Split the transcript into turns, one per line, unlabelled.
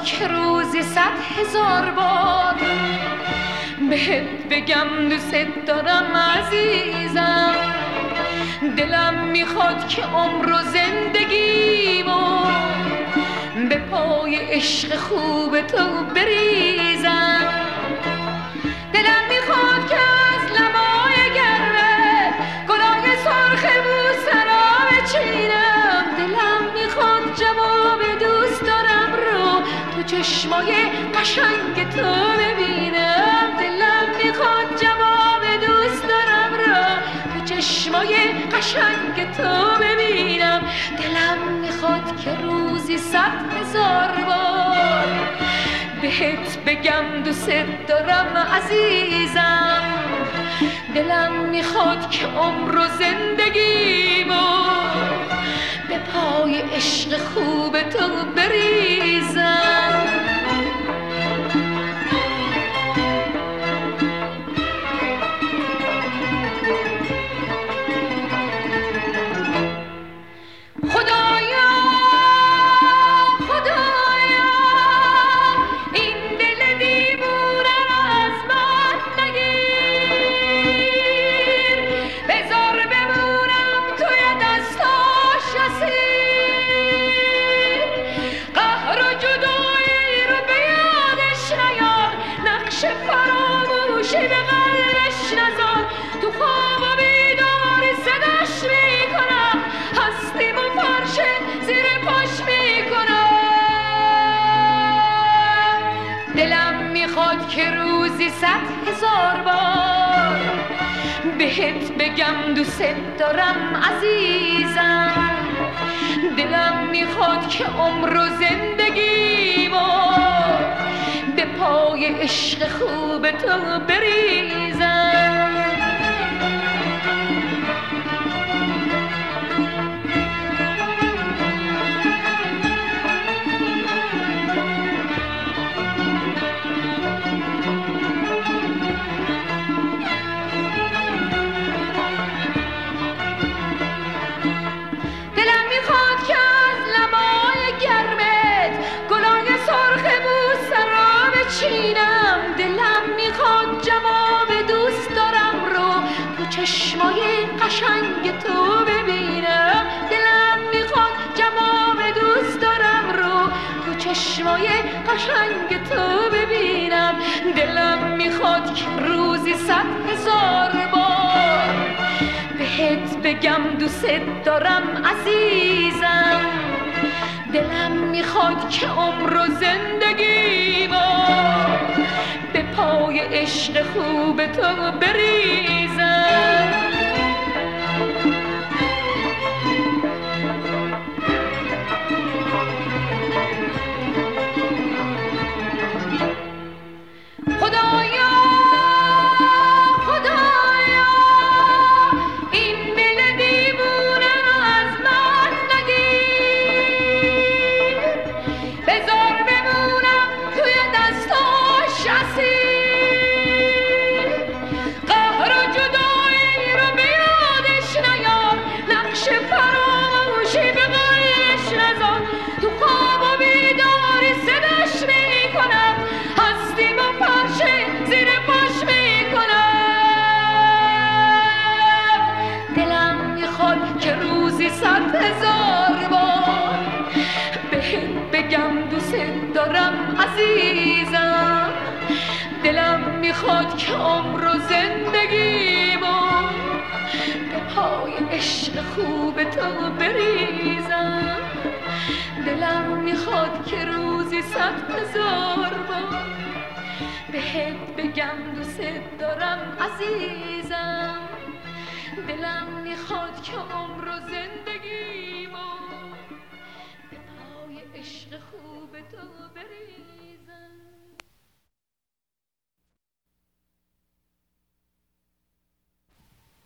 که روزی 100,000 بار بهت بگم دوست دارم عزیزم. دلم میخواد که عمر و زندگیمو به پای عشق خوب تو بریزم. دلم میخواد که از لبای گرمه گلای سرخ بوسرا بچینم. دلم میخواد جواب دوست دارم رو تو چشمای قشنگ تو ببینم. دلم میخواد جواب دوست دارم رو تو چشمای قشنگ تو ببینم. دلم میخواد که روزی 100,000 بار بهت بگم دوست دارم عزیزم. دلم میخواد که عمر و زندگیمو به پای عشق خوب تو بریزم. که روزی 100,000 بار بهت بگم دوست دارم عزیزم. دلم میخواد که عمر و زندگیمو به پای عشق خوب تو بریزم. چشمای قشنگ تو ببینم. دلم میخواد جواب دوست دارم رو تو چشمای قشنگ تو ببینم. دلم میخواد که روزی 100,000 بار بهت بگم دوست دارم عزیزم. دلم میخواد که عمر و زندگیمو به پای عشق خوب تو بریزم. عزیزم دلم میخواد که عمر و زندگیمو به پای عشق خوب تو بریزم. دلم میخواد که روزی 100,000 بار بهت بگم دوست دارم عزیزم. دلم میخواد که عمر و زندگیمو به پای عشق خوب تو بریزم.